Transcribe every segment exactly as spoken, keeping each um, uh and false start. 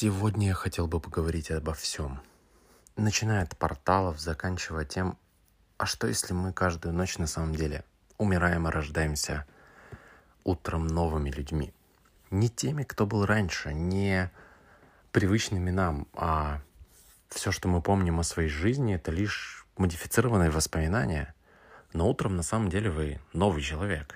Сегодня я хотел бы поговорить обо всем. Начиная от порталов, заканчивая тем, а что если мы каждую ночь на самом деле умираем и рождаемся утром новыми людьми? Не теми, кто был раньше, не привычными нам, а все, что мы помним о своей жизни, это лишь модифицированные воспоминания. Но утром на самом деле вы новый человек.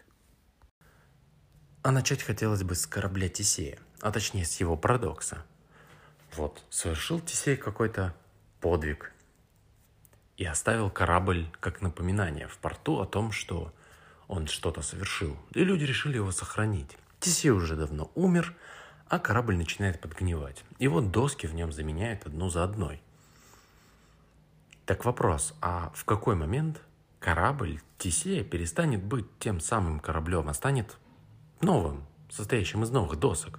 А начать хотелось бы с корабля Тесея, а точнее с его парадокса. Вот, совершил Тесей какой-то подвиг и оставил корабль как напоминание в порту о том, что он что-то совершил. И люди решили его сохранить. Тесей уже давно умер, а корабль начинает подгнивать. И вот доски в нем заменяют одну за одной. Так вопрос, а в какой момент корабль Тесея перестанет быть тем самым кораблем, а станет новым, состоящим из новых досок?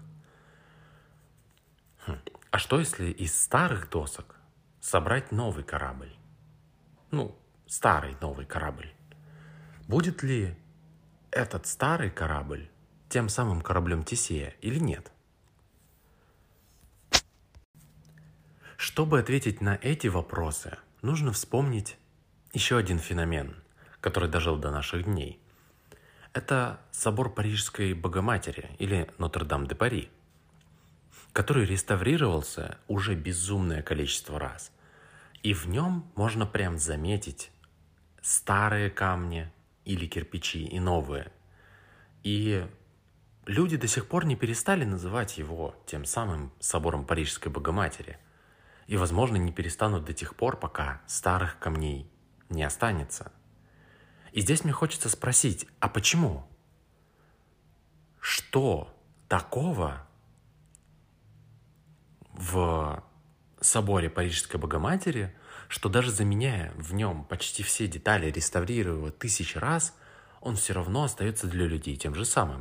Хм. А что если из старых досок собрать новый корабль? Ну, старый новый корабль. Будет ли этот старый корабль тем самым кораблем Тесея или нет? Чтобы ответить на эти вопросы, нужно вспомнить еще один феномен, который дожил до наших дней. Это собор Парижской Богоматери или Нотр-Дам-де-Пари, который реставрировался уже безумное количество раз. И в нем можно прям заметить старые камни или кирпичи и новые. И люди до сих пор не перестали называть его тем самым собором Парижской Богоматери. И, возможно, не перестанут до тех пор, пока старых камней не останется. И здесь мне хочется спросить, а почему? Что такого в соборе Парижской Богоматери, что даже заменяя в нем почти все детали, реставрируя его тысячи раз, он все равно остается для людей тем же самым?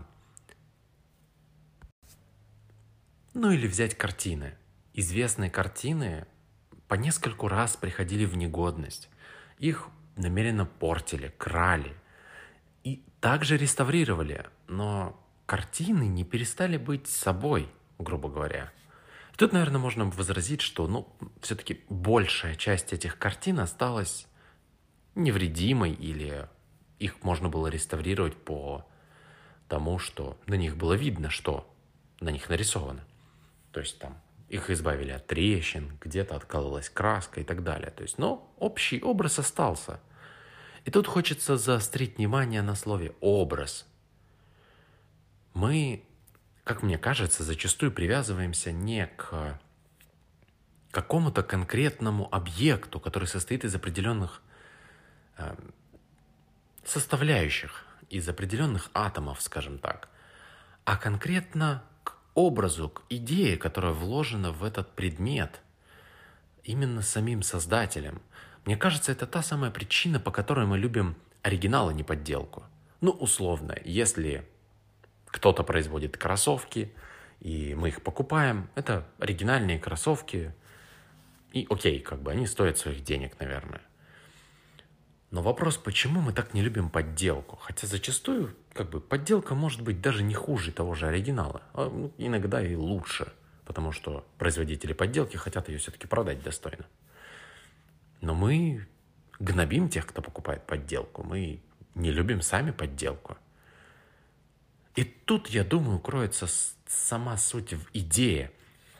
Ну или взять картины. Известные картины по нескольку раз приходили в негодность. Их намеренно портили, крали и также реставрировали, но картины не перестали быть собой, грубо говоря. Тут, наверное, можно возразить, что ну, все-таки большая часть этих картин осталась невредимой, или их можно было реставрировать по тому, что на них было видно, что на них нарисовано. То есть там их избавили от трещин, где-то откалывалась краска и так далее. То есть, но общий образ остался. И тут хочется заострить внимание на слове «образ». Мы, как мне кажется, зачастую привязываемся не к какому-то конкретному объекту, который состоит из определенных э, составляющих, из определенных атомов, скажем так, а конкретно к образу, к идее, которая вложена в этот предмет именно самим создателем. Мне кажется, это та самая причина, по которой мы любим оригинал, а не подделку. Ну, условно, если кто-то производит кроссовки, и мы их покупаем, это оригинальные кроссовки, и окей, как бы они стоят своих денег, наверное. Но вопрос, почему мы так не любим подделку? Хотя зачастую, как бы, подделка может быть даже не хуже того же оригинала, а ну, иногда и лучше, потому что производители подделки хотят ее все-таки продать достойно. Но мы гнобим тех, кто покупает подделку, мы не любим сами подделку. И тут, я думаю, кроется сама суть в идее,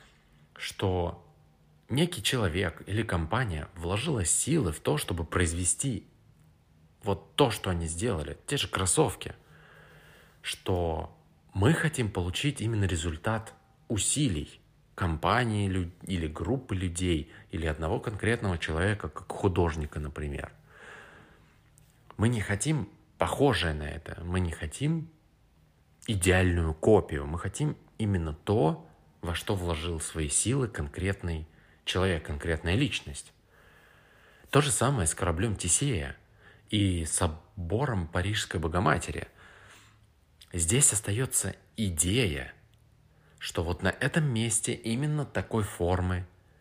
что некий человек или компания вложила силы в то, чтобы произвести вот то, что они сделали, те же кроссовки, что мы хотим получить именно результат усилий компании или группы людей, или одного конкретного человека, как художника, например. Мы не хотим похожее на это, мы не хотим идеальную копию, мы хотим именно то, во что вложил свои силы конкретный человек, конкретная личность. То же самое с кораблем Тесея и собором Парижской Богоматери. Здесь остается идея, что вот на этом месте именно такой формы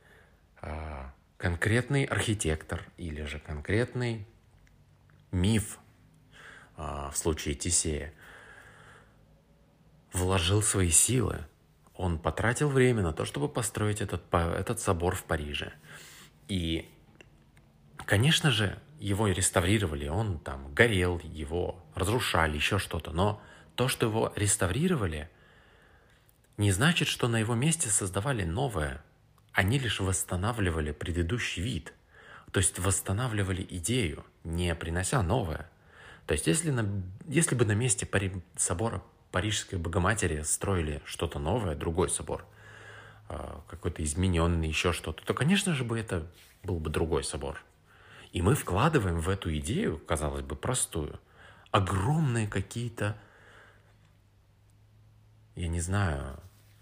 э, конкретный архитектор или же конкретный миф э, в случае Тесея вложил свои силы. Он потратил время на то, чтобы построить этот, этот собор в Париже. И, конечно же, его реставрировали, он там горел, его разрушали, еще что-то. Но то, что его реставрировали, не значит, что на его месте создавали новое. Они лишь восстанавливали предыдущий вид. То есть восстанавливали идею, не принося новое. То есть если, на, если бы на месте Пари, собора Парижской Богоматери строили что-то новое, другой собор, какой-то измененный, еще что-то, то, конечно же, бы это был бы другой собор. И мы вкладываем в эту идею, казалось бы, простую, огромные какие-то, я не знаю,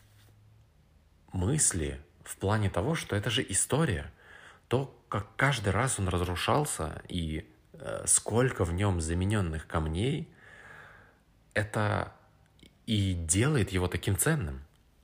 мысли в плане того, что это же история. То, как каждый раз он разрушался и э, сколько в нем замененных камней, это и делает его таким ценным.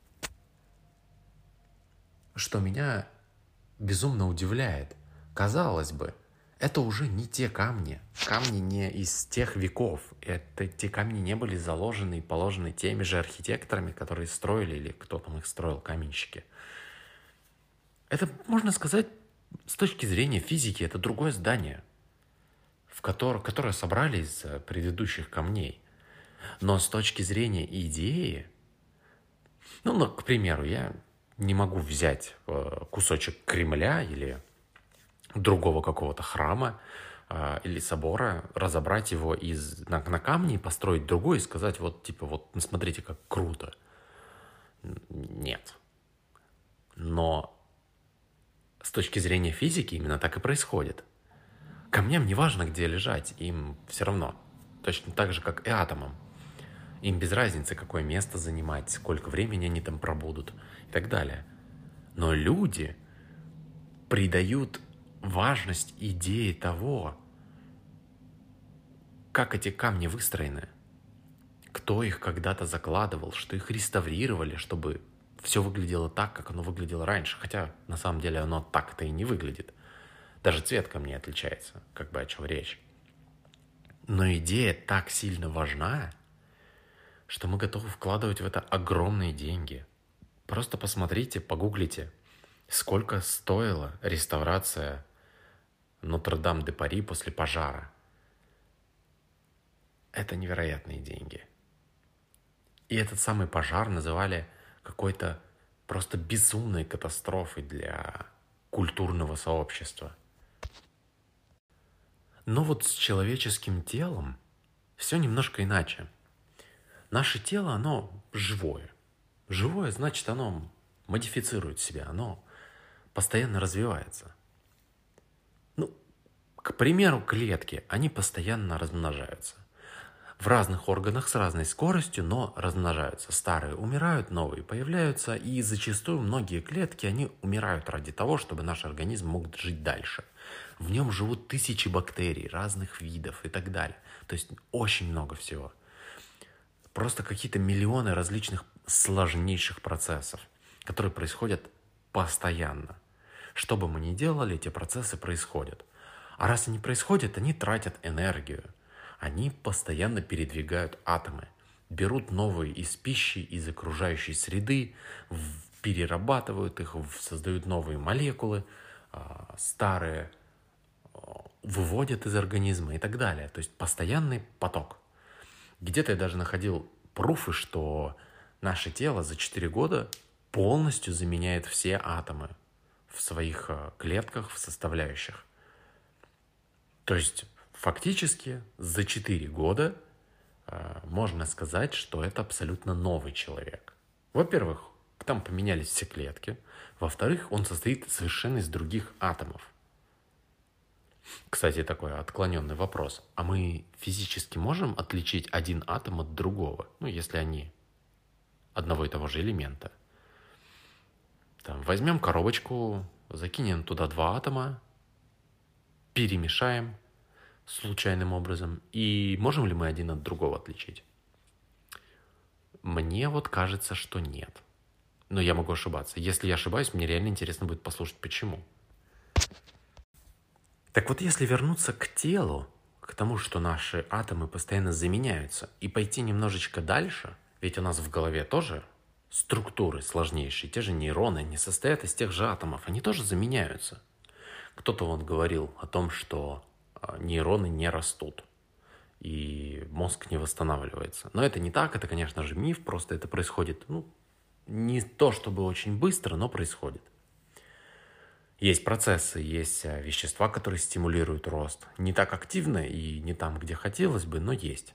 Что меня безумно удивляет. Казалось бы, это уже не те камни. Камни не из тех веков. Это, те камни не были заложены и положены теми же архитекторами, которые строили, или кто там их строил, каменщики. Это, можно сказать, с точки зрения физики, это другое здание, в которое, которое собрали из предыдущих камней. Но с точки зрения идеи, ну, ну, к примеру, я не могу взять кусочек Кремля или другого какого-то храма э, или собора, разобрать его из, на, на камни, построить другой и сказать, вот, типа, вот, смотрите, как круто. Нет. Но с точки зрения физики именно так и происходит. Камням не важно, где лежать, им все равно. Точно так же, как и атомам. Им без разницы, какое место занимать, сколько времени они там пробудут и так далее. Но люди придают важность идее того, как эти камни выстроены, кто их когда-то закладывал, что их реставрировали, чтобы все выглядело так, как оно выглядело раньше. Хотя на самом деле оно так-то и не выглядит. Даже цвет камней отличается, как бы о чем речь. Но идея так сильно важна, что мы готовы вкладывать в это огромные деньги. Просто посмотрите, погуглите, сколько стоила реставрация Нотр-Дам-де-Пари после пожара. Это невероятные деньги. И этот самый пожар называли какой-то просто безумной катастрофой для культурного сообщества. Но вот с человеческим телом все немножко иначе. Наше тело, оно живое. Живое, значит, оно модифицирует себя, оно постоянно развивается. Ну, к примеру, клетки, они постоянно размножаются. В разных органах с разной скоростью, но размножаются. Старые умирают, новые появляются, и зачастую многие клетки, они умирают ради того, чтобы наш организм мог жить дальше. В нем живут тысячи бактерий разных видов и так далее. То есть очень много всего. Просто какие-то миллионы различных сложнейших процессов, которые происходят постоянно. Что бы мы ни делали, эти процессы происходят. А раз они происходят, они тратят энергию. Они постоянно передвигают атомы, берут новые из пищи, из окружающей среды, перерабатывают их, создают новые молекулы, старые выводят из организма и так далее. То есть постоянный поток. Где-то я даже находил пруфы, что наше тело за четыре года полностью заменяет все атомы в своих клетках, в составляющих. То есть фактически за четыре года э, можно сказать, что это абсолютно новый человек. Во-первых, там поменялись все клетки. Во-вторых, он состоит совершенно из других атомов. Кстати, такой отклоненный вопрос. А мы физически можем отличить один атом от другого? Ну, если они одного и того же элемента. Там, возьмем коробочку, закинем туда два атома, перемешаем случайным образом. И можем ли мы один от другого отличить? Мне вот кажется, что нет. Но я могу ошибаться. Если я ошибаюсь, мне реально интересно будет послушать, почему. Так вот, если вернуться к телу, к тому, что наши атомы постоянно заменяются, и пойти немножечко дальше, ведь у нас в голове тоже структуры сложнейшие, те же нейроны, не состоят из тех же атомов, они тоже заменяются. Кто-то вон говорил о том, что а, нейроны не растут, и мозг не восстанавливается. Но это не так, это, конечно же, миф, просто это происходит, ну, не то чтобы очень быстро, но происходит. Есть процессы, есть а, вещества, которые стимулируют рост. Не так активно и не там, где хотелось бы, но есть.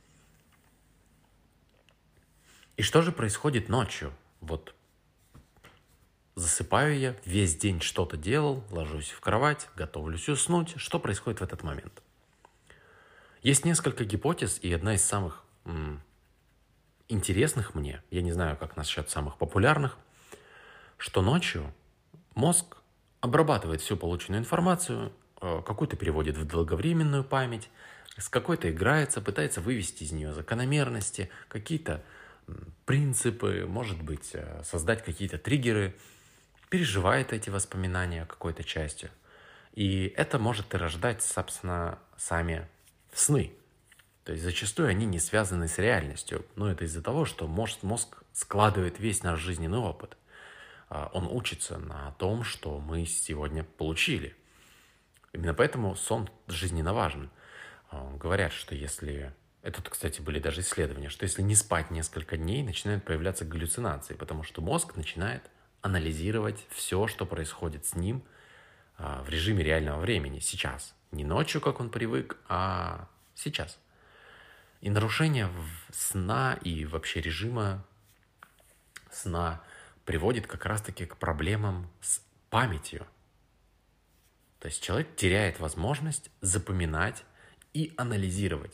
И что же происходит ночью? Вот засыпаю я, весь день что-то делал, ложусь в кровать, готовлюсь уснуть. Что происходит в этот момент? Есть несколько гипотез, и одна из самых м, интересных мне, я не знаю, как насчет самых популярных, что ночью мозг обрабатывает всю полученную информацию, э, какую-то переводит в долговременную память, с какой-то играется, пытается вывести из нее закономерности, какие-то м, принципы, может быть, э, создать какие-то триггеры, переживает эти воспоминания какой-то частью. И это может и рождать, собственно, сами сны. То есть зачастую они не связаны с реальностью. Но это из-за того, что мозг, мозг складывает весь наш жизненный опыт. Он учится на том, что мы сегодня получили. Именно поэтому сон жизненно важен. Говорят, что если... Это, кстати, были даже исследования, что если не спать несколько дней, начинают появляться галлюцинации, потому что мозг начинает анализировать все, что происходит с ним в режиме реального времени, сейчас. Не ночью, как он привык, а сейчас. И нарушение сна и вообще режима сна приводит как раз-таки к проблемам с памятью. То есть человек теряет возможность запоминать и анализировать.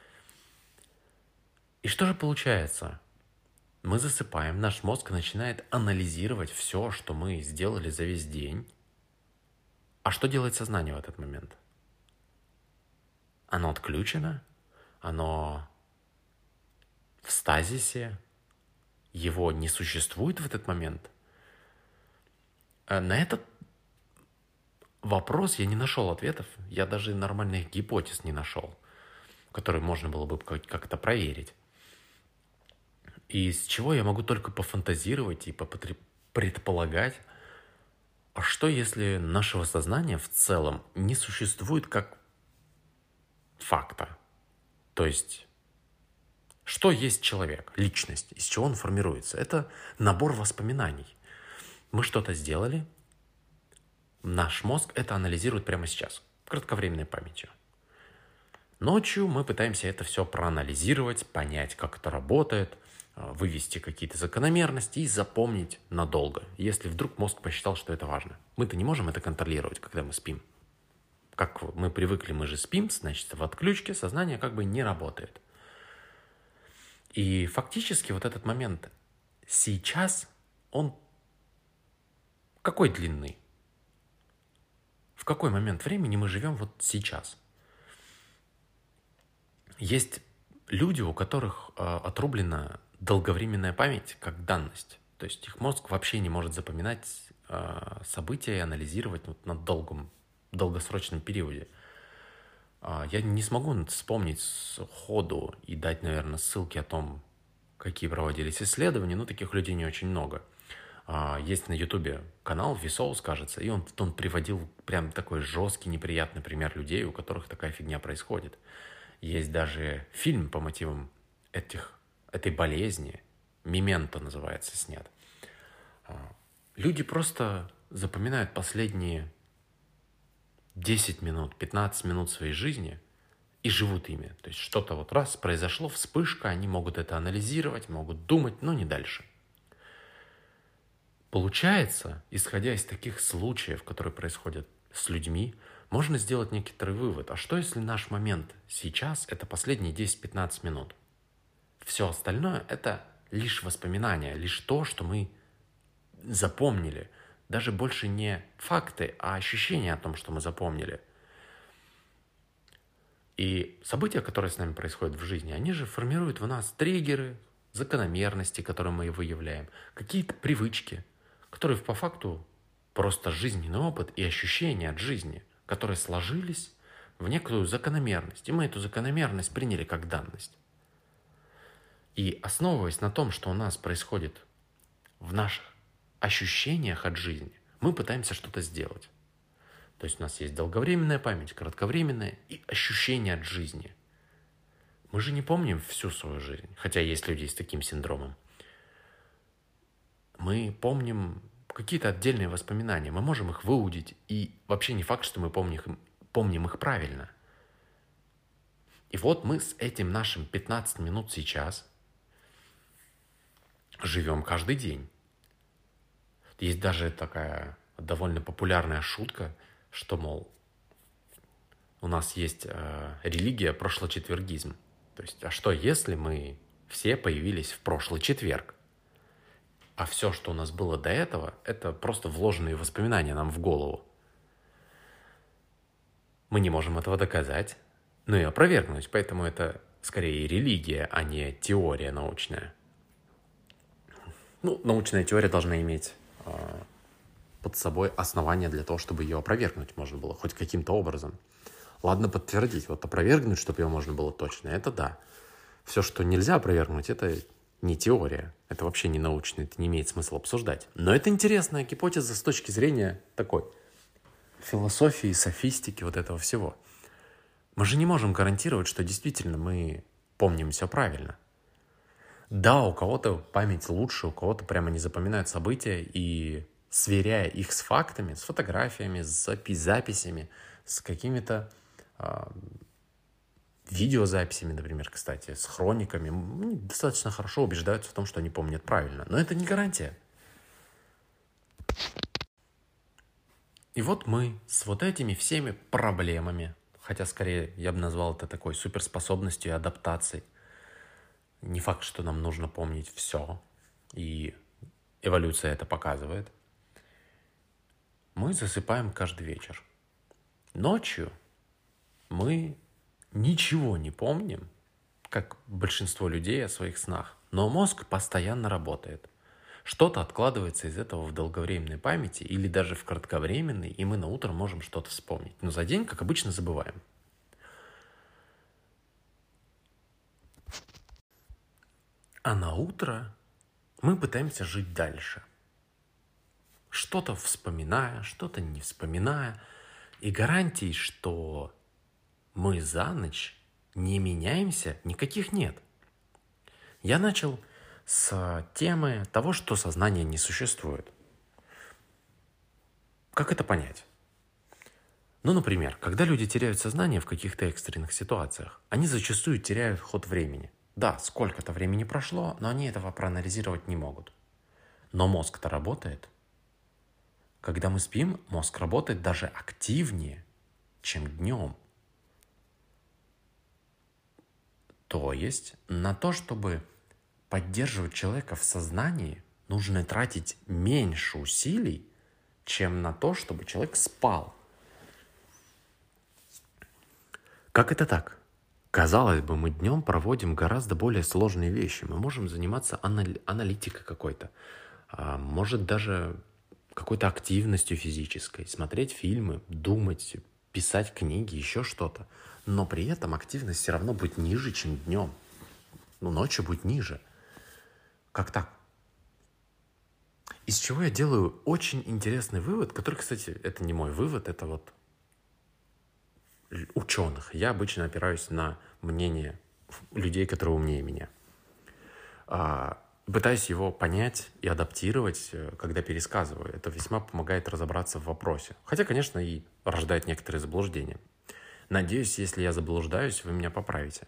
И что же получается? Мы засыпаем, наш мозг начинает анализировать все, что мы сделали за весь день. А что делает сознание в этот момент? Оно отключено, оно в стазисе, его не существует в этот момент. На этот вопрос я не нашел ответов, я даже нормальных гипотез не нашел, которые можно было бы как-то проверить. И из чего я могу только пофантазировать и предполагать, а что если нашего сознания в целом не существует как факта? То есть, что есть человек, личность, из чего он формируется? Это набор воспоминаний. Мы что-то сделали, наш мозг это анализирует прямо сейчас, кратковременной памятью. Ночью мы пытаемся это все проанализировать, понять, как это работает, вывести какие-то закономерности и запомнить надолго, если вдруг мозг посчитал, что это важно. Мы-то не можем это контролировать, когда мы спим. Как мы привыкли, мы же спим, значит, в отключке сознание как бы не работает. И фактически вот этот момент сейчас, он какой длины? В какой момент времени мы живем вот сейчас? Есть люди, у которых э, отрублена долговременная память как данность. То есть их мозг вообще не может запоминать э, события и анализировать вот, на долгом, долгосрочном периоде. Э, я не смогу вспомнить сходу и дать, наверное, ссылки о том, какие проводились исследования, но таких людей не очень много. Э, есть на Ютубе канал Vsauce, кажется, и он, он приводил прям такой жесткий, неприятный пример людей, у которых такая фигня происходит. Есть даже фильм по мотивам этих, этой болезни, «Мементо» называется, снят. Люди просто запоминают последние десять минут, пятнадцать минут своей жизни и живут ими. То есть что-то вот раз произошло, вспышка, они могут это анализировать, могут думать, но не дальше. Получается, исходя из таких случаев, которые происходят с людьми, можно сделать некоторый вывод. А что, если наш момент сейчас – это последние десять-пятнадцать минут? Все остальное – это лишь воспоминания, лишь то, что мы запомнили. Даже больше не факты, а ощущения о том, что мы запомнили. И события, которые с нами происходят в жизни, они же формируют в нас триггеры, закономерности, которые мы выявляем, какие-то привычки, которые по факту просто жизненный опыт и ощущения от жизни – которые сложились в некую закономерность. И мы эту закономерность приняли как данность. И основываясь на том, что у нас происходит в наших ощущениях от жизни мы пытаемся что-то сделать. То есть у нас есть долговременная память, кратковременная и ощущение от жизни. Мы же не помним всю свою жизнь, хотя есть люди с таким синдромом. Мы помним какие-то отдельные воспоминания, мы можем их выудить, и вообще не факт, что мы помним их, помним их правильно. И вот мы с этим нашим пятнадцать минут сейчас живем каждый день. Есть даже такая довольно популярная шутка, что, мол, у нас есть э, религия прошлочетвергизм. То есть, а что если мы все появились в прошлый четверг? А все, что у нас было до этого, это просто вложенные воспоминания нам в голову. Мы не можем этого доказать, но и опровергнуть, поэтому это скорее религия, а не теория научная. Ну, научная теория должна иметь э, под собой основания для того, чтобы ее опровергнуть можно было хоть каким-то образом. Ладно, подтвердить, вот опровергнуть, чтобы ее можно было точно, это да. Все, что нельзя опровергнуть, это не теория, это вообще не научно, это не имеет смысла обсуждать. Но это интересная гипотеза с точки зрения такой философии, софистики, вот этого всего. Мы же не можем гарантировать, что действительно мы помним все правильно. Да, у кого-то память лучше, у кого-то прямо не запоминают события, и сверяя их с фактами, с фотографиями, с запи- записями, с какими-то э, видеозаписями, например, кстати, с хрониками, они достаточно хорошо убеждаются в том, что они помнят правильно. Но это не гарантия. И вот мы с вот этими всеми проблемами, хотя скорее я бы назвал это такой суперспособностью и адаптацией. Не факт, что нам нужно помнить все, и эволюция это показывает. Мы засыпаем каждый вечер. Ночью мы ничего не помним, как большинство людей о своих снах, но мозг постоянно работает. Что-то откладывается из этого в долговременной памяти или даже в кратковременной, и мы на утро можем что-то вспомнить. Но за день, как обычно, забываем. А на утро мы пытаемся жить дальше. Что-то вспоминая, что-то не вспоминая. И гарантий, что мы за ночь не меняемся, никаких нет. Я начал с темы того, что сознание не существует. Как это понять? Ну, например, когда люди теряют сознание в каких-то экстренных ситуациях, они зачастую теряют ход времени. Да, сколько-то времени прошло, но они этого проанализировать не могут. Но мозг-то работает. Когда мы спим, мозг работает даже активнее, чем днем. То есть на то, чтобы поддерживать человека в сознании, нужно тратить меньше усилий, чем на то, чтобы человек спал. Как это так? Казалось бы, мы днем проводим гораздо более сложные вещи. Мы можем заниматься анали- аналитикой какой-то, а может даже какой-то активностью физической, смотреть фильмы, думать, писать книги, еще что-то. Но при этом активность все равно будет ниже, чем днем. Ну, ночью будет ниже. Как так? Из чего я делаю очень интересный вывод, который, кстати, это не мой вывод, это вот ученых. Я обычно опираюсь на мнение людей, которые умнее меня. А, пытаюсь его понять и адаптировать, когда пересказываю. Это весьма помогает разобраться в вопросе. Хотя, конечно, и рождает некоторые заблуждения. Надеюсь, если я заблуждаюсь, вы меня поправите.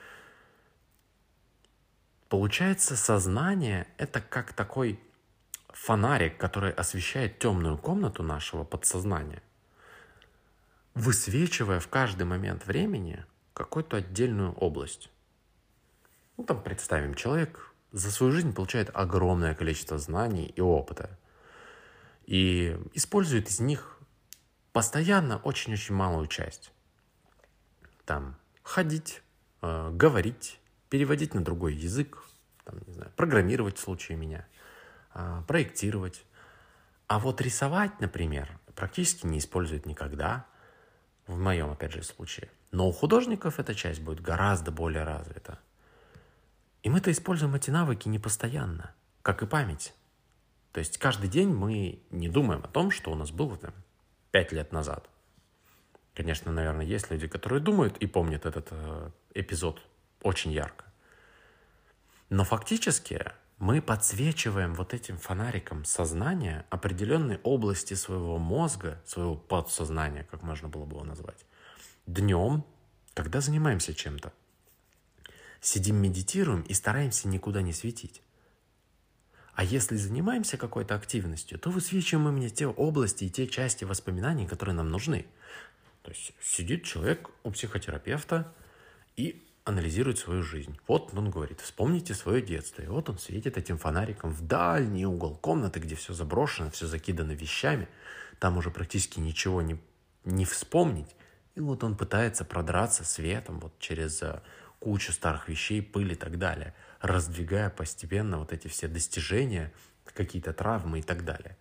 Получается, сознание — это как такой фонарик, который освещает темную комнату нашего подсознания, высвечивая в каждый момент времени какую-то отдельную область. Ну, там, представим, человек за свою жизнь получает огромное количество знаний и опыта. И использует из них постоянно очень-очень малую часть. Там, ходить, э, говорить, переводить на другой язык, там, не знаю, программировать в случае меня, э, проектировать. А вот рисовать, например, практически не использует никогда, в моем, опять же, случае. Но у художников эта часть будет гораздо более развита. И мы-то используем эти навыки не постоянно, как и память. То есть каждый день мы не думаем о том, что у нас было там пять лет назад. Конечно, наверное, есть люди, которые думают и помнят этот э, эпизод очень ярко. Но фактически мы подсвечиваем вот этим фонариком сознания определенные области своего мозга, своего подсознания, как можно было бы его назвать, днем, когда занимаемся чем-то. Сидим, медитируем и стараемся никуда не светить. А если занимаемся какой-то активностью, то высвечиваем именно те области и те части воспоминаний, которые нам нужны. То есть сидит человек у психотерапевта и анализирует свою жизнь. Вот он говорит, вспомните свое детство. И вот он светит этим фонариком в дальний угол комнаты, где все заброшено, все закидано вещами. Там уже практически ничего не, не вспомнить. И вот он пытается продраться светом вот через кучу старых вещей, пыль и так далее, раздвигая постепенно вот эти все достижения, какие-то травмы и так далее.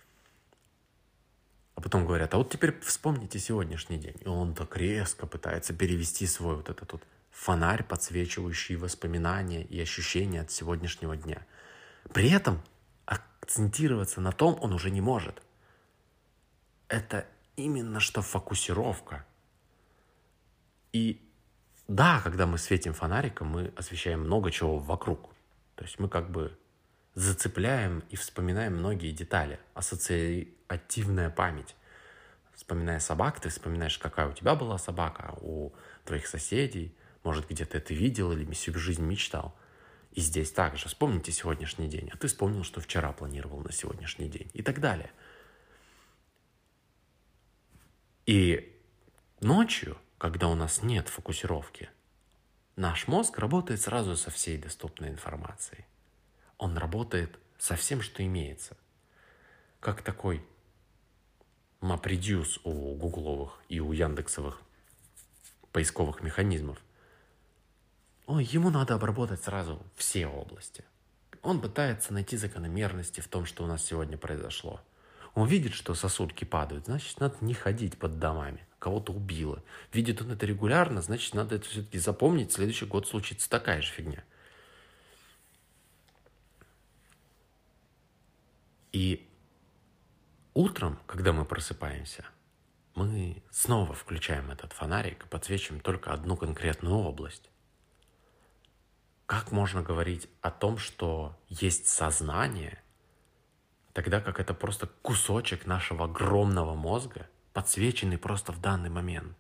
А потом говорят, а вот теперь вспомните сегодняшний день. И он так резко пытается перевести свой вот этот вот фонарь, подсвечивающий воспоминания и ощущения от сегодняшнего дня. При этом акцентироваться на том он уже не может. Это именно что фокусировка. И да, когда мы светим фонариком, мы освещаем много чего вокруг. То есть мы как бы зацепляем и вспоминаем многие детали. Ассоциативная память. Вспоминая собак, ты вспоминаешь, какая у тебя была собака, а у твоих соседей. Может, где-то ты видел или всю жизнь мечтал. И здесь также. Вспомните сегодняшний день. А ты вспомнил, что вчера планировал на сегодняшний день. И так далее. И ночью, когда у нас нет фокусировки, наш мозг работает сразу со всей доступной информацией. Он работает со всем, что имеется. Как такой MapReduce у гугловых и у яндексовых поисковых механизмов. Ой, ему надо обработать сразу все области. Он пытается найти закономерности в том, что у нас сегодня произошло. Он видит, что сосульки падают, значит, надо не ходить под домами. Кого-то убило. Видит он это регулярно, значит, надо это все-таки запомнить. В следующий год случится такая же фигня. И утром, когда мы просыпаемся, мы снова включаем этот фонарик и подсвечиваем только одну конкретную область. Как можно говорить о том, что есть сознание, тогда как это просто кусочек нашего огромного мозга, подсвеченный просто в данный момент?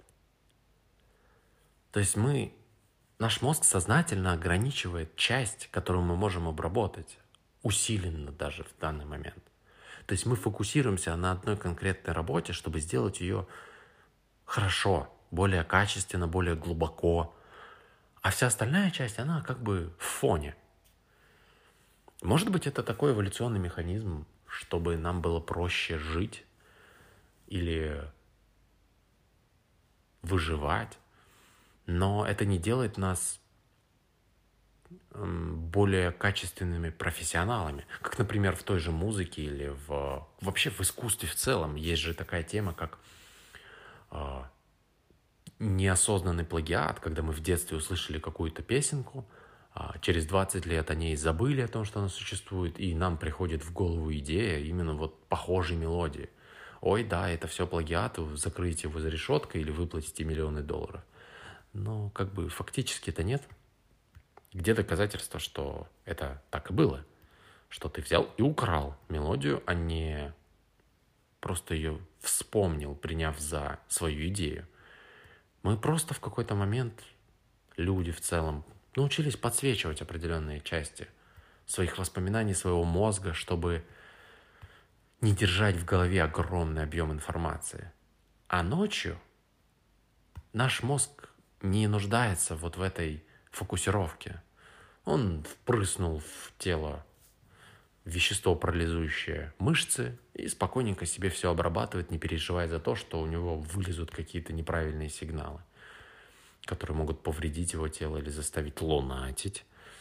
То есть мы, наш мозг сознательно ограничивает часть, которую мы можем обработать, усиленно даже в данный момент. То есть мы фокусируемся на одной конкретной работе, чтобы сделать ее хорошо, более качественно, более глубоко. А вся остальная часть, она как бы в фоне. Может быть, это такой эволюционный механизм, чтобы нам было проще жить или выживать. Но это не делает нас более качественными профессионалами. Как, например, в той же музыке или в, вообще в искусстве в целом. Есть же такая тема, как э, неосознанный плагиат, когда мы в детстве услышали какую-то песенку, а через двадцать лет о ней забыли, о том, что она существует, и нам приходит в голову идея именно вот похожей мелодии. Ой, да, это все плагиат, закройте его за решеткой или выплатите миллионы долларов. Но как бы фактически это нет. Где доказательства, что это так и было? Что ты взял и украл мелодию, а не просто ее вспомнил, приняв за свою идею. Мы просто в какой-то момент, люди в целом, научились подсвечивать определенные части своих воспоминаний, своего мозга, чтобы не держать в голове огромный объем информации. А ночью наш мозг не нуждается вот в этой фокусировке. Он впрыснул в тело вещество, парализующее мышцы, и спокойненько себе все обрабатывает, не переживая за то, что у него вылезут какие-то неправильные сигналы, которые могут повредить его тело или заставить лунатить.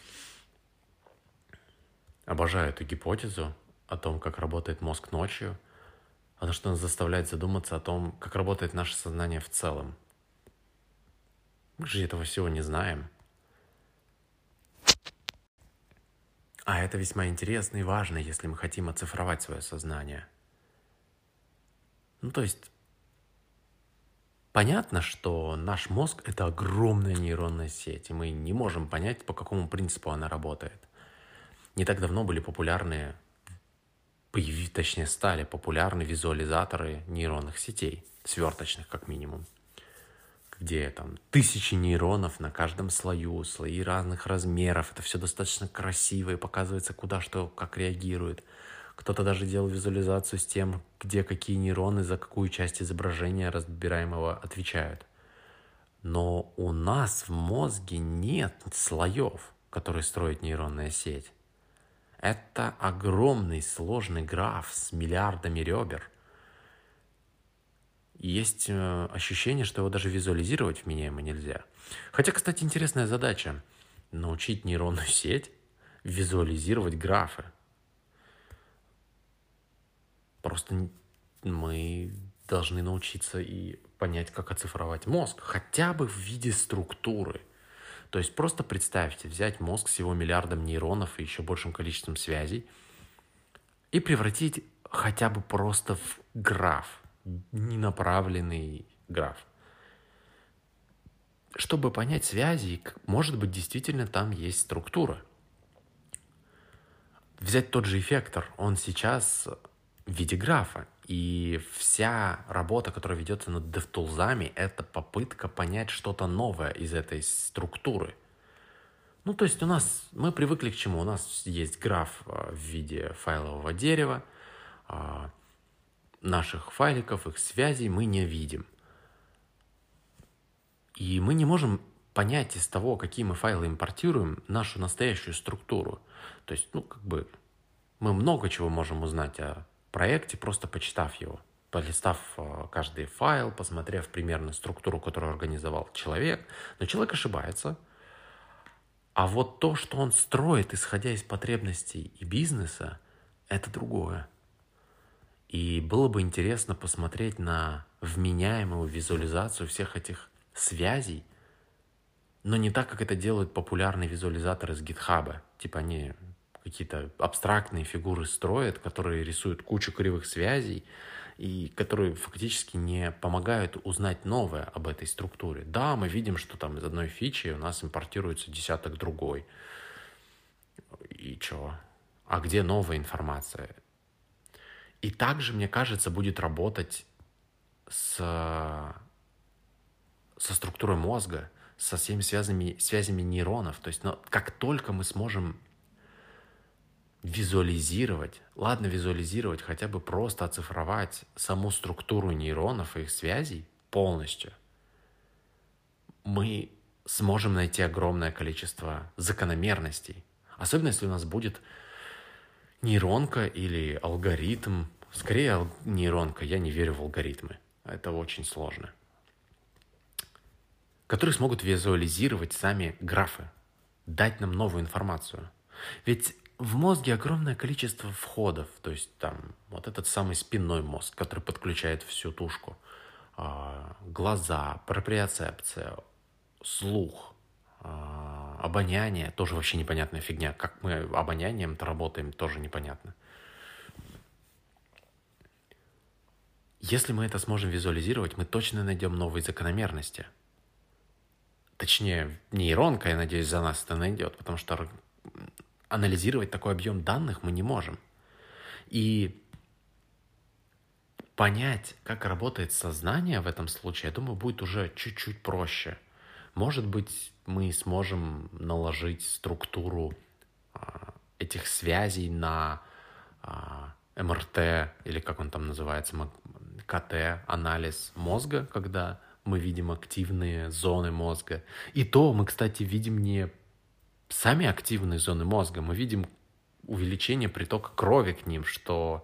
Обожаю эту гипотезу о том, как работает мозг ночью, потому что он заставляет задуматься о том, как работает наше сознание в целом. Мы же этого всего не знаем. А это весьма интересно и важно, если мы хотим оцифровать свое сознание. Ну, то есть, понятно, что наш мозг — это огромная нейронная сеть, и мы не можем понять, по какому принципу она работает. Не так давно были популярны, появи, точнее стали популярны визуализаторы нейронных сетей, сверточных как минимум, где там тысячи нейронов на каждом слою, слои разных размеров, это все достаточно красиво и показывается, куда что, как реагирует. Кто-то даже делал визуализацию с тем, где какие нейроны за какую часть изображения разбираемого отвечают. Но у нас в мозге нет слоев, которые строит нейронная сеть. Это огромный сложный граф с миллиардами ребер. Есть ощущение, что его даже визуализировать вменяемо нельзя. Хотя, кстати, интересная задача — научить нейронную сеть визуализировать графы. Просто мы должны научиться и понять, как оцифровать мозг, хотя бы в виде структуры. То есть просто представьте, взять мозг с его миллиардом нейронов и еще большим количеством связей и превратить хотя бы просто в граф, ненаправленный граф. Чтобы понять связи, может быть, действительно там есть структура. Взять тот же эффектор, он сейчас в виде графа. И вся работа, которая ведется над DevTools, это попытка понять что-то новое из этой структуры. Ну, то есть у нас, мы привыкли к чему? У нас есть граф в виде файлового дерева, наших файликов, их связей мы не видим. И мы не можем понять из того, какие мы файлы импортируем, нашу настоящую структуру. То есть, ну, как бы, мы много чего можем узнать о проекте, просто почитав его, полистав каждый файл, посмотрев примерно структуру, которую организовал человек. Но человек ошибается. А вот то, что он строит, исходя из потребностей и бизнеса, это другое. И было бы интересно посмотреть на вменяемую визуализацию всех этих связей, но не так, как это делают популярные визуализаторы с гитхаба. Типа они какие-то абстрактные фигуры строят, которые рисуют кучу кривых связей и которые фактически не помогают узнать новое об этой структуре. Да, мы видим, что там из одной фичи у нас импортируется десяток другой. И чё? А где новая информация? И также, мне кажется, будет работать с, со структурой мозга, со всеми связями, связями нейронов. То есть, но как только мы сможем визуализировать, ладно визуализировать, хотя бы просто оцифровать саму структуру нейронов и их связей полностью, мы сможем найти огромное количество закономерностей. Особенно, если у нас будет нейронка или алгоритм. Скорее нейронка, я не верю в алгоритмы. Это очень сложно. Которые смогут визуализировать сами графы, дать нам новую информацию. Ведь в мозге огромное количество входов, то есть там вот этот самый спинной мозг, который подключает всю тушку, глаза, проприоцепция, слух, обоняние, тоже вообще непонятная фигня. Как мы обонянием-то работаем, тоже непонятно. Если мы это сможем визуализировать, мы точно найдем новые закономерности. Точнее, нейронка, я надеюсь, за нас это найдет, потому что анализировать такой объем данных мы не можем. И понять, как работает сознание в этом случае, я думаю, будет уже чуть-чуть проще. Может быть, мы сможем наложить структуру а, этих связей на а, эм эр тэ, или как он там называется, ка тэ, анализ мозга, когда мы видим активные зоны мозга. И то мы, кстати, видим не сами активные зоны мозга, мы видим увеличение притока крови к ним, что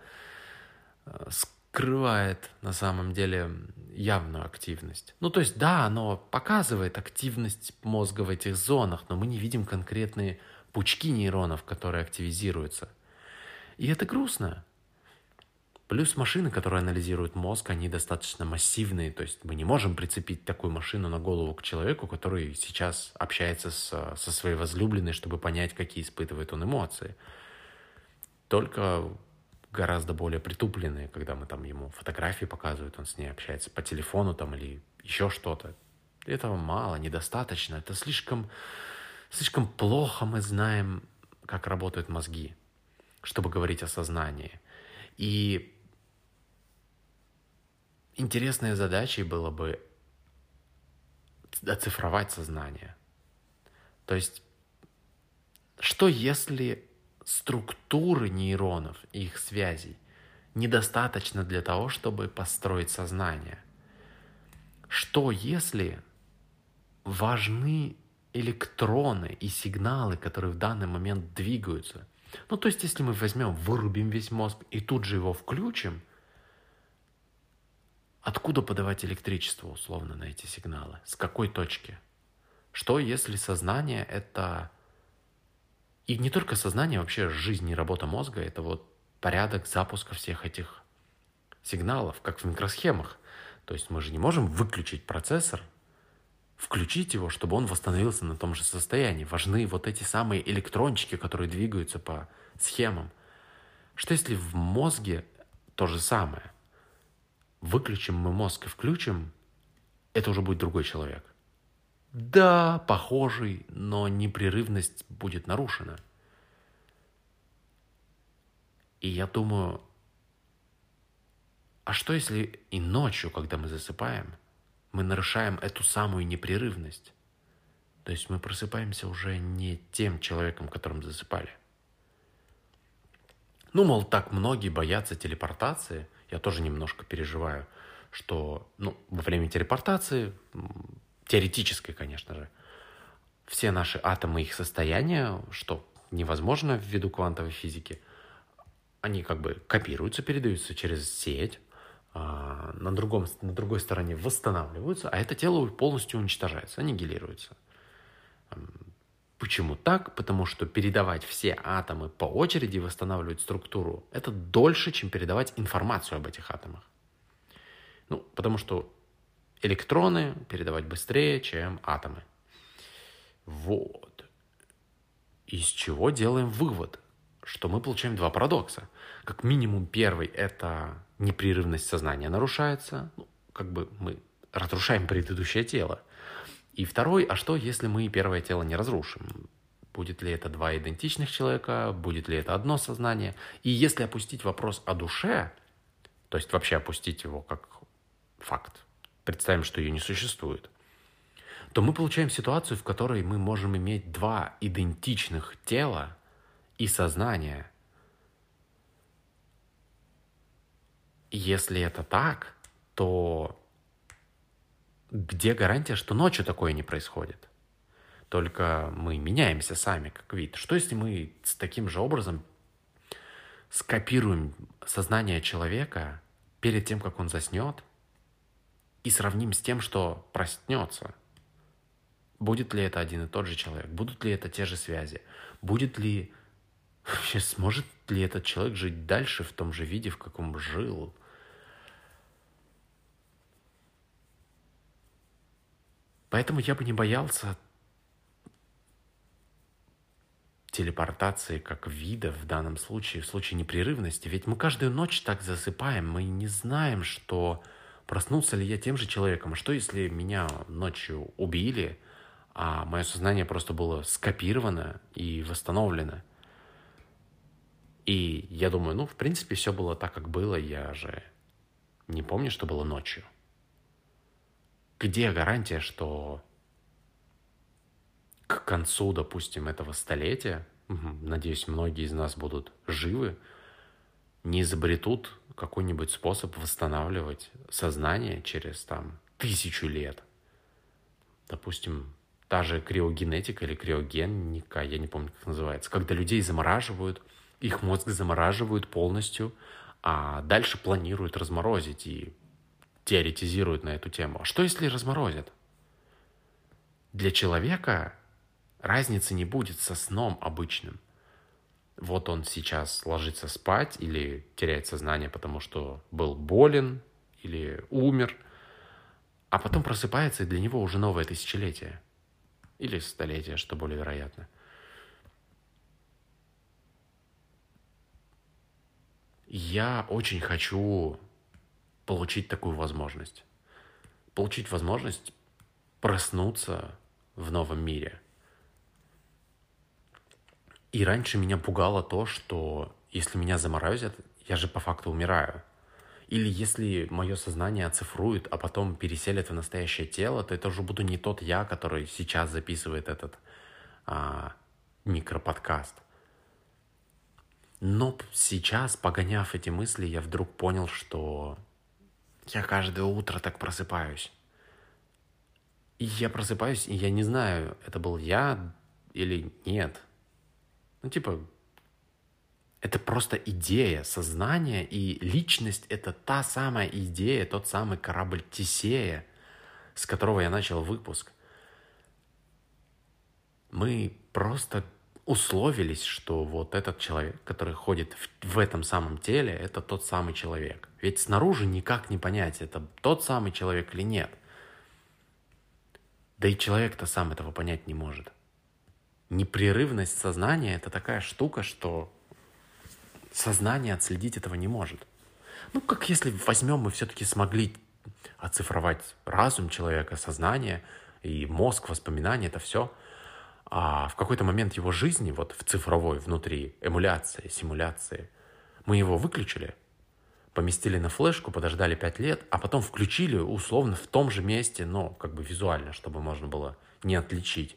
скрывает на самом деле явную активность. Ну, то есть, да, оно показывает активность мозга в этих зонах, но мы не видим конкретные пучки нейронов, которые активизируются. И это грустно, Плюс машины, которые анализируют мозг, они достаточно массивные. То есть мы не можем прицепить такую машину на голову к человеку, который сейчас общается с, со своей возлюбленной, чтобы понять, какие испытывает он эмоции. Только гораздо более притупленные, когда мы там ему фотографии показывают, он с ней общается по телефону там или еще что-то. Этого мало, недостаточно. Это слишком, слишком плохо мы знаем, как работают мозги, чтобы говорить о сознании. И интересной задачей было бы оцифровать сознание. То есть, что если структуры нейронов и их связей недостаточно для того, чтобы построить сознание? Что если важны электроны и сигналы, которые в данный момент двигаются? Ну, то есть, если мы возьмем, вырубим весь мозг и тут же его включим, откуда подавать электричество условно на эти сигналы? С какой точки? Что если сознание — это... И не только сознание, вообще жизнь и работа мозга — это вот порядок запуска всех этих сигналов, как в микросхемах. То есть мы же не можем выключить процессор, включить его, чтобы он восстановился на том же состоянии. Важны вот эти самые электрончики, которые двигаются по схемам. Что если в мозге то же самое? Выключим мы мозг и включим, это уже будет другой человек. Да, похожий, но непрерывность будет нарушена. И я думаю, а что если и ночью, когда мы засыпаем, мы нарушаем эту самую непрерывность? То есть мы просыпаемся уже не тем человеком, которым засыпали. Ну, мол, так многие боятся телепортации. Я тоже немножко переживаю, что ну, во время телепортации, теоретической, конечно же, все наши атомы и их состояния, что невозможно ввиду квантовой физики, они как бы копируются, передаются через сеть, а на, другом, на другой стороне восстанавливаются, а это тело полностью уничтожается, аннигилируется. Почему так? Потому что передавать все атомы по очереди и восстанавливать структуру — это дольше, чем передавать информацию об этих атомах. Ну, потому что электроны передавать быстрее, чем атомы. Вот. Из чего делаем вывод, что мы получаем два парадокса. Как минимум первый — это непрерывность сознания нарушается, ну, как бы мы разрушаем предыдущее тело. И второй, а что, если мы первое тело не разрушим? Будет ли это два идентичных человека? Будет ли это одно сознание? И если опустить вопрос о душе, то есть вообще опустить его как факт, представим, что ее не существует, то мы получаем ситуацию, в которой мы можем иметь два идентичных тела и сознания. И если это так, то где гарантия, что ночью такое не происходит? Только мы меняемся сами, как вид. Что если мы с таким же образом скопируем сознание человека перед тем, как он заснет, и сравним с тем, что проснется? Будет ли это один и тот же человек? Будут ли это те же связи? Будет ли... Вообще, сможет ли этот человек жить дальше в том же виде, в каком жил? Поэтому я бы не боялся телепортации как вида в данном случае, в случае непрерывности. Ведь мы каждую ночь так засыпаем, мы не знаем, что проснулся ли я тем же человеком. А что, если меня ночью убили, а мое сознание просто было скопировано и восстановлено? И я думаю, ну, в принципе, все было так, как было, я же не помню, что было ночью. Где гарантия, что к концу, допустим, этого столетия, надеюсь, многие из нас будут живы, не изобретут какой-нибудь способ восстанавливать сознание через там тысячу лет? Допустим, та же криогенетика или криогенника, я не помню, как называется, когда людей замораживают, их мозг замораживают полностью, а дальше планируют разморозить и теоретизируют на эту тему. А что, если разморозят? Для человека разницы не будет со сном обычным. Вот он сейчас ложится спать или теряет сознание, потому что был болен или умер, а потом просыпается, и для него уже новое тысячелетие. Или столетие, что более вероятно. Я очень хочу получить такую возможность. Получить возможность проснуться в новом мире. И раньше меня пугало то, что если меня заморозят, я же по факту умираю. Или если мое сознание оцифруют, а потом переселят в настоящее тело, то это уже буду не тот я, который сейчас записывает этот а, микроподкаст. Но сейчас, погоняв эти мысли, я вдруг понял, что я каждое утро так просыпаюсь. И я просыпаюсь, и я не знаю, это был я или нет. Ну, типа, это просто идея, сознание и личность — это та самая идея, тот самый корабль Тесея, с которого я начал выпуск. Мы просто условились, что вот этот человек, который ходит в, в этом самом теле, это тот самый человек. Ведь снаружи никак не понять, это тот самый человек или нет. Да и человек-то сам этого понять не может. Непрерывность сознания — это такая штука, что сознание отследить этого не может. Ну, как если возьмем, мы все-таки смогли оцифровать разум человека, сознание и мозг, воспоминания, это все. А в какой-то момент его жизни, вот в цифровой, внутри, эмуляции, симуляции, мы его выключили, поместили на флешку, подождали пять лет, а потом включили условно в том же месте, но как бы визуально, чтобы можно было не отличить.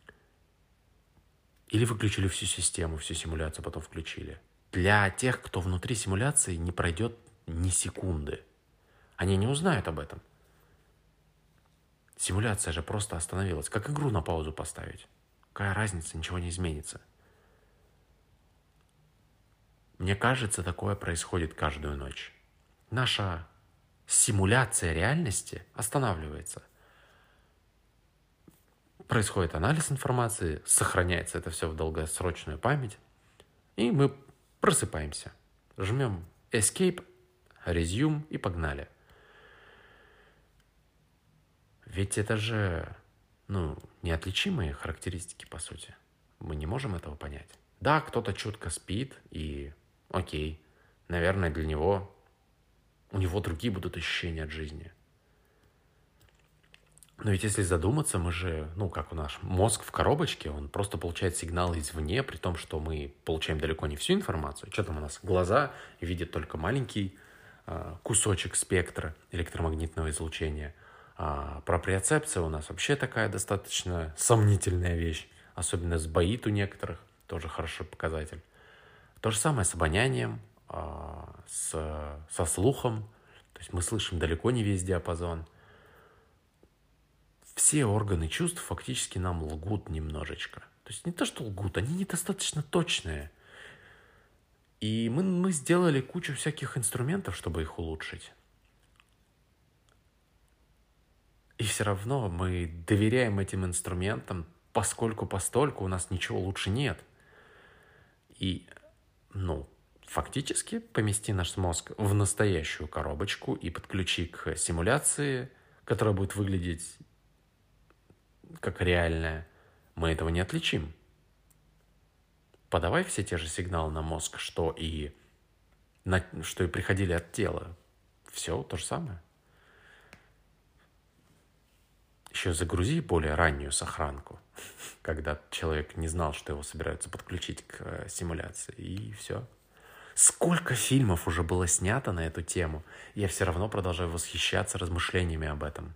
Или выключили всю систему, всю симуляцию, потом включили. Для тех, кто внутри симуляции, не пройдет ни секунды. Они не узнают об этом. Симуляция же просто остановилась. Как игру на паузу поставить? Какая разница, ничего не изменится. Мне кажется, такое происходит каждую ночь. Наша симуляция реальности останавливается. Происходит анализ информации, сохраняется это все в долгосрочную память, и мы просыпаемся. Жмем Escape, Resume и погнали. Ведь это же, ну, неотличимые характеристики, по сути. Мы не можем этого понять. Да, кто-то чутко спит, и окей, наверное, для него, у него другие будут ощущения от жизни. Но ведь если задуматься, мы же, ну, как у нас мозг в коробочке, он просто получает сигналы извне, при том, что мы получаем далеко не всю информацию. Что там у нас? Глаза видят только маленький э, кусочек спектра электромагнитного излучения. А проприоцепция у нас вообще такая достаточно сомнительная вещь. Особенно сбоит у некоторых, тоже хороший показатель. То же самое с обонянием, э, с, со слухом. То есть мы слышим далеко не весь диапазон. Все органы чувств фактически нам лгут немножечко. То есть не то, что лгут, они недостаточно точные. И мы, мы сделали кучу всяких инструментов, чтобы их улучшить. И все равно мы доверяем этим инструментам, поскольку постольку у нас ничего лучше нет. И, ну, фактически помести наш мозг в настоящую коробочку и подключи к симуляции, которая будет выглядеть как реальная, мы этого не отличим. Подавай все те же сигналы на мозг, что и, на, что и приходили от тела. Все то же самое. Еще загрузи более раннюю сохранку, когда человек не знал, что его собираются подключить к симуляции, и все. Сколько фильмов уже было снято на эту тему, я все равно продолжаю восхищаться размышлениями об этом.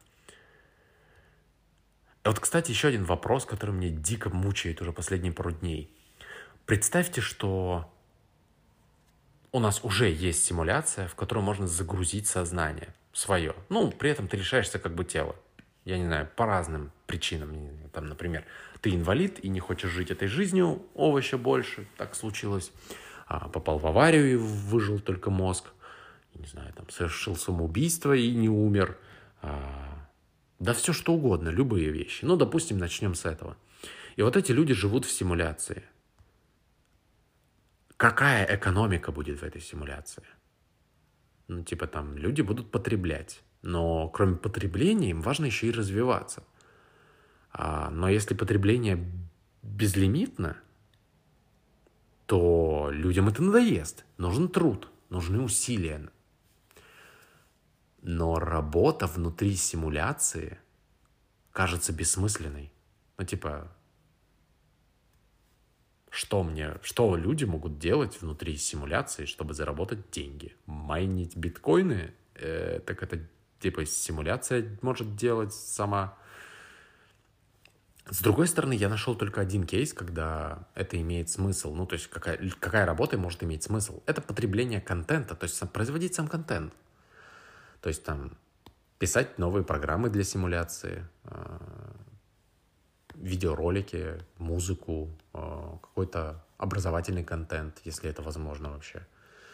Вот, кстати, еще один вопрос, который меня дико мучает уже последние пару дней. Представьте, что у нас уже есть симуляция, в которую можно загрузить сознание свое. Ну, при этом ты лишаешься как бы тела. Я не знаю, по разным причинам. Там, например, ты инвалид и не хочешь жить этой жизнью, овоща больше, так случилось. А, попал в аварию и выжил только мозг. Не знаю, там совершил самоубийство и не умер. А, Да все что угодно, любые вещи. Ну, допустим, начнем с этого. И вот эти люди живут в симуляции. какая экономика будет в этой симуляции? Ну, типа там люди будут потреблять, но кроме потребления им важно еще и развиваться. А, но если потребление безлимитно, то людям это надоест. Нужен труд, нужны усилия. Но работа внутри симуляции кажется бессмысленной. Ну, типа, что мне, что люди могут делать внутри симуляции, чтобы заработать деньги? Майнить биткоины? Э, так это, типа, симуляция может делать сама. С другой стороны, я нашел только один кейс, когда это имеет смысл. Ну, то есть, какая, какая работа может иметь смысл? Это потребление контента, то есть, сам, производить сам контент. То есть, там, писать новые программы для симуляции, видеоролики, музыку, какой-то образовательный контент, если это возможно вообще.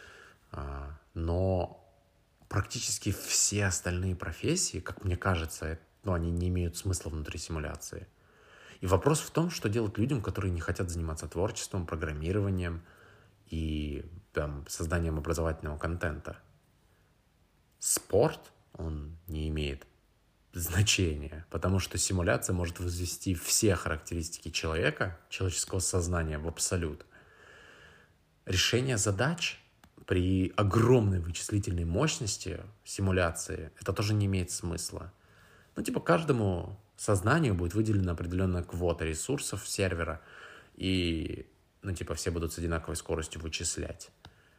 Но практически все остальные профессии, как мне кажется, ну, они не имеют смысла внутри симуляции. И вопрос в том, что делать людям, которые не хотят заниматься творчеством, программированием и там, созданием образовательного контента. Спорт, он не имеет значения, потому что симуляция может возвести все характеристики человека, человеческого сознания в абсолют. Решение задач при огромной вычислительной мощности симуляции, это тоже не имеет смысла. Ну, типа, каждому сознанию будет выделена определенная квота ресурсов сервера, и, ну, типа, все будут с одинаковой скоростью вычислять.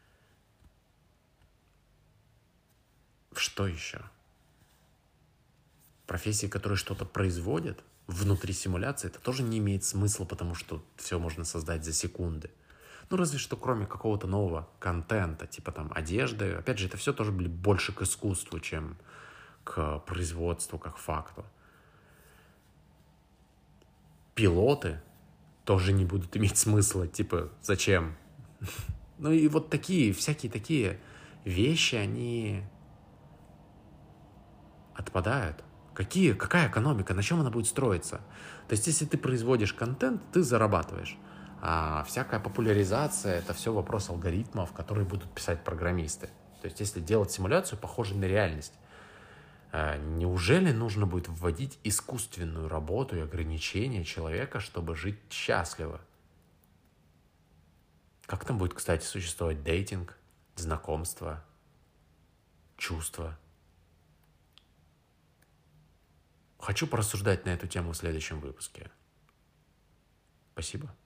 Что еще? Профессии, которые что-то производят внутри симуляции, это тоже не имеет смысла, потому что все можно создать за секунды. Ну, разве что кроме какого-то нового контента, типа там одежды. Опять же, это все тоже больше к искусству, чем к производству, как факту. Пилоты тоже не будут иметь смысла, типа, зачем? Ну и вот такие, всякие такие вещи, они отпадают. Какие, какая экономика, на чем она будет строиться? То есть, если ты производишь контент, ты зарабатываешь. А всякая популяризация — это все вопрос алгоритмов, которые будут писать программисты. То есть, если делать симуляцию, похожую на реальность, неужели нужно будет вводить искусственную работу и ограничения человека, чтобы жить счастливо? Как там будет, кстати, существовать дейтинг, знакомство, чувства? Хочу порассуждать на эту тему в следующем выпуске. Спасибо.